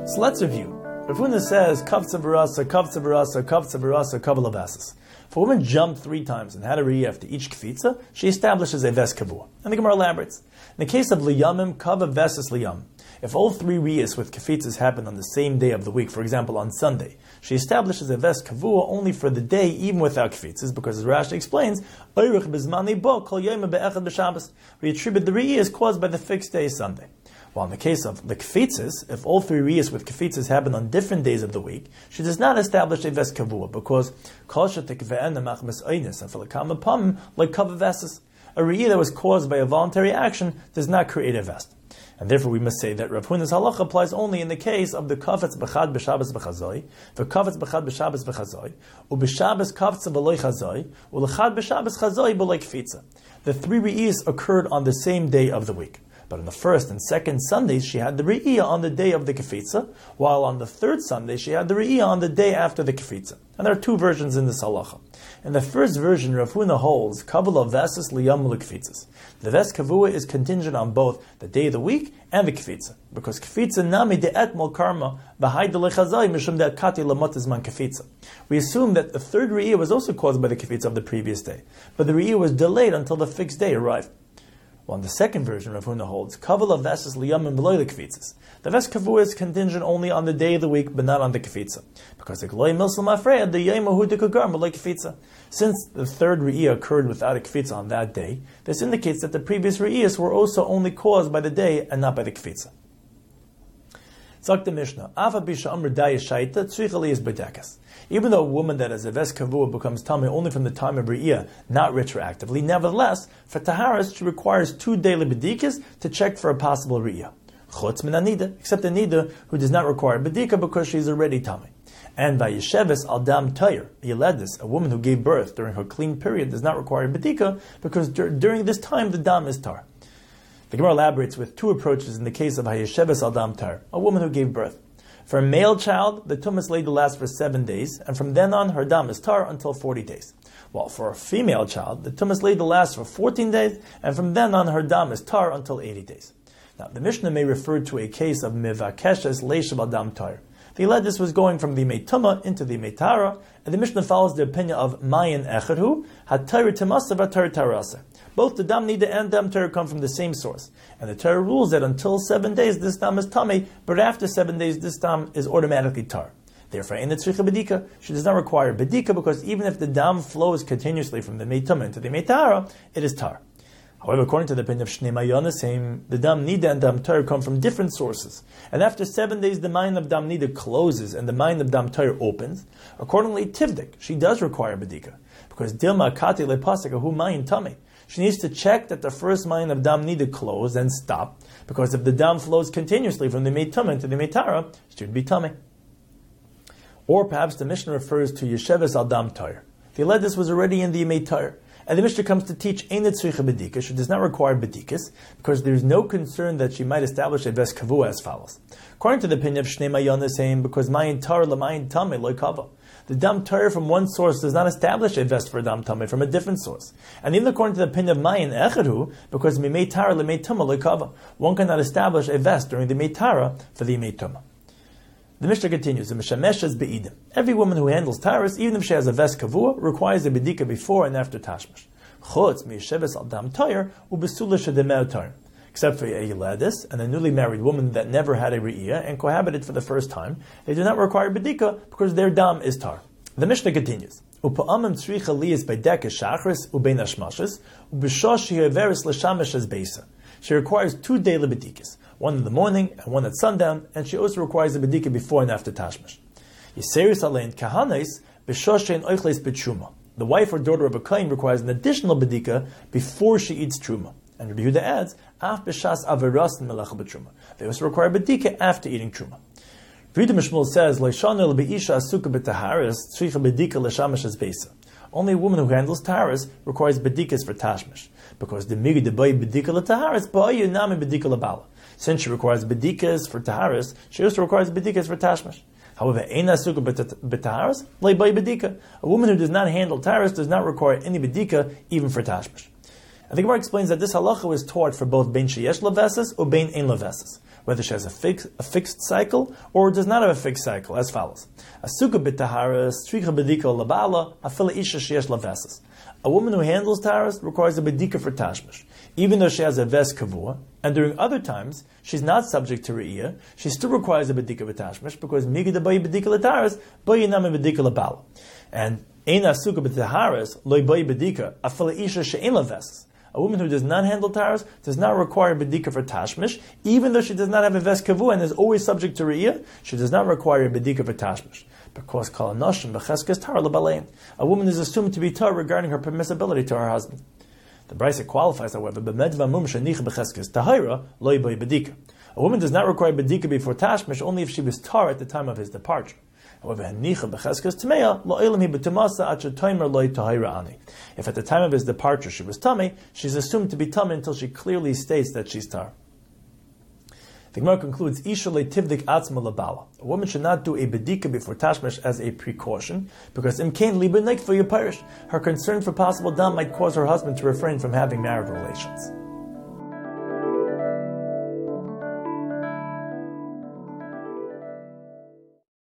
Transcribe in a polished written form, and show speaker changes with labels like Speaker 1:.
Speaker 1: So let's review. Rav Huna says, kavtza barasa, kavtza barasa, kavtza barasa, kabbalah basis. If a woman jumped 3 times and had a re'iyah after each kfitza, she establishes a ves kavua. And the Gemara elaborates. In the case of liyamim, kava veses liyam. If all 3 re'iyahs with kafitzas happen on the same day of the week, for example on Sunday, she establishes a ves kavua only for the day, even without kafitzas, because as Rashi explains, we attribute the re'iyahs caused by the fixed day Sunday. While in the case of the kafitzas, if all 3 re'iyahs with kafitzas happen on different days of the week, she does not establish a ves kavua, because a re'iyah that was caused by a voluntary action does not create a vest. And therefore we must say that Rav Huna's halacha applies only in the case of the kafetz b'chad b'shabbos b'chazoi, the kafetz b'chad b'shabbos b'chazoi, u'b'shabbos kafetz b'loi chazoi, u'lechad b'shabbos chazoi b'loi kfitza. The 3 re'iyahs occurred on the same day of the week. But on the first and second Sundays, she had the re'iyah on the day of the kefitza, while on the third Sunday, she had the re'iyah on the day after the kefitza. And there are 2 versions in this halacha. In the first version, Rav Huna holds, kabbalah veses liyam l'kfitzas. The ves kavua is contingent on both the day of the week and the kefitza, because kefitza nami de'et mol karma b'hai delechazai mishum de'akati lamot man kefitza. We assume that the third re'iyah was also caused by the kefitza of the previous day, but the re'iyah was delayed until the fixed day arrived. Well, in the second version, Rav Huna holds, Kavala veses liyamim below the kfitzas. The ves kavua is contingent only on the day of the week, but not on the kfitza. Because the gloi milsel mafreya, the yemahu dekagar below kfitza. Since the third re'iyah occurred without a kfitza on that day, this indicates that the previous re'iyahs were also only caused by the day and not by the kfitza. Zok the Mishnah, Afa bisha amr daya shaita, tzricha is bedekas. Even though a woman that has a ves kavua becomes tamei only from the time of re'iyah, not retroactively, nevertheless, for taharas, she requires 2 daily bedikas to check for a possible re'iyah. Chutz min anida, except a nida who does not require bedika because she is already tamei. And vayisheves al dam tayr, yeledis, a woman who gave birth during her clean period, does not require bedika because during this time the dam is tar. The Gemara elaborates with 2 approaches in the case of hayesheves al dam tar, a woman who gave birth. For a male child, the tumas later lasts for 7 days, and from then on, her dam is tar until 40 days. While for a female child, the tumas later lasts for 14 days, and from then on, her dam is tar until 80 days. Now, the Mishnah may refer to a case of mivakeshes leishav al dam tar. The Eledis was going from the Meituma into the Meitara, and the Mishnah follows the opinion of Mayin Echadhu, HaTayr Timasav HaTayr Tarasa. Both the Dam Nida and Dam Torah come from the same source. And the Torah rules that until 7 days this Dam is Tamei, but after 7 days this Dam is automatically Tar. Therefore, in the Tzricha Bedika, she does not require Bedika because even if the Dam flows continuously from the Meituma into the Meitara, it is Tar. However, according to the opinion of Shnei Mayonasim, the Dam Nida and Dam Torah come from different sources. And after 7 days, the mine of Dam Nida closes and the mine of Dam Torah opens. Accordingly, Tivdik, she does require Bedika. Because Dilma Kati Lepasika Hu Mayin Tame. She needs to check that the first mine of Dam Nida closed and stop. Because if the Dam flows continuously from the Meitama to the Meitara, she would be Tame. Or perhaps the Mishnah refers to Yesheves al Dam Torah. The Eledis was already in the Meitara. And the Mishnah comes to teach Einat Tzricha Bedika. She does not require Bedikas because there is no concern that she might establish a Ves Kavua as follows. According to the opinion of Shnei Mayonasim, saying because Mayin Tar Lamayin Tamei Lo Kava. The Dam Torah from one source does not establish a vest for Dam Tamei from a different source. And even according to the opinion of Mayin Echadhu, because Mimei Tara Lemei Tuma Lo Kava, one cannot establish a vest during the Meitara for the Mei Tuma. The Mishnah continues, be'idim. Every woman who handles taras, even if she has a ves kavua, requires a bedika before and after tashmish. Chutz miyesheves al dam tayr ubesula shedemer tayr. Except for a yeladis and a newly married woman that never had a re'iyah and cohabited for the first time, they do not require bedika because their dam is tar. The Mishnah continues. Upa'amim tzricha liyas beideka shachris ubein hashmashes ubeshosh yeveris l'shamish as beisa. She requires 2 daily bedikas, one in the morning and one at sundown, and she also requires a bedika before and after tashmish. Yiseris alein kahanes b'shoshein oichles b'tshuma. The wife or daughter of a kohen requires an additional bedika before she eats truma. And Rabbi Yehuda adds, af b'shas averas melacha b'truma. They also require bedika after eating truma. Rida Mishmul says, Leishanu l'be'isha asuka b'taharis tzricha bedika l'shamish as beisa. Only a woman who handles taharis requires bedikas for tashmish, because the miri de bay bedika l'taharis ba'ayu nami bedika l'bala. Since she requires bedikas for taharis, she also requires bedikas for tashmish. However, eina suka b'taharis le'bay bedika. A woman who does not handle taharis does not require any bedika even for tashmish. And the Gemara explains that this halacha was taught for both bein sheyesh leveses or bein ein leveses, whether she has a fixed cycle or does not have a fixed cycle, as follows. Asuka b'taharas, stricha b'dika labala, afila isha sheyesh leveses. A woman who handles taharas requires a bedika for tashmish, even though she has a ves kavua, and during other times she's not subject to re'iyah, she still requires a bedika for tashmish, because migid bayi bedika lataharas, bayi nami bedika labala. And ein asuka b'taharas, loy bayi bedika, afila isha she'en leveses. A woman who does not handle taharas does not require bedika for tashmish, even though she does not have a ves kavu and is always subject to re'iyah. She does not require a bedika for tashmish, because kol anoshim b'cheskes tahar lebalein. A woman is assumed to be tahar regarding her permissibility to her husband. The Brisa qualifies, however, b'medva mum shenicha b'cheskes tahira loy by bedika. A woman does not require bedika before tashmish only if she was tahar at the time of his departure. However, if at the time of his departure she was tummy, she's assumed to be tummy until she clearly states that she's tar. The Gemara concludes, Isha le'tivdik atzma labala. A woman should not do a bedika before tashmish as a precaution, because imkain libenek for your parish. Her concern for possible dam might cause her husband to refrain from having marital relations.